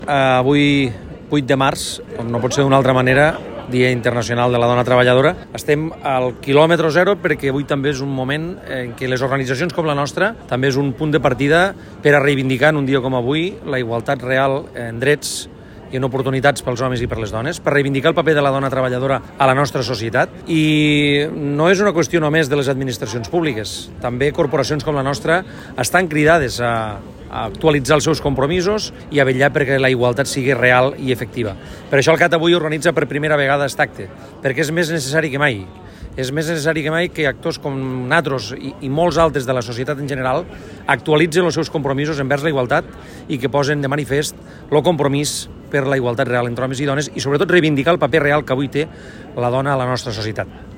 Avui, 8 de març, com no pot ser d'una altra manera, Dia Internacional de la Dona Treballadora. Estem al quilòmetre zero perquè avui també és un moment en què les organitzacions com la nostra també és un punt de partida per a reivindicar en un dia com avui la igualtat real en drets i en oportunitats pels homes i per les dones, per reivindicar el paper de la dona treballadora a la nostra societat. I no és una qüestió només de les administracions públiques. També corporacions com la nostra estan cridades a actualitzar els seus compromisos i a vetllar perquè la igualtat sigui real i efectiva. Per això el CAT avui organitza per primera vegada aquest acte, perquè és més necessari que mai. És més necessari que mai que actors com nosaltres i molts altres de la societat en general actualitzen els seus compromisos envers la igualtat i que posen de manifest el compromís per la igualtat real entre homes i dones i sobretot reivindicar el paper real que avui té la dona a la nostra societat.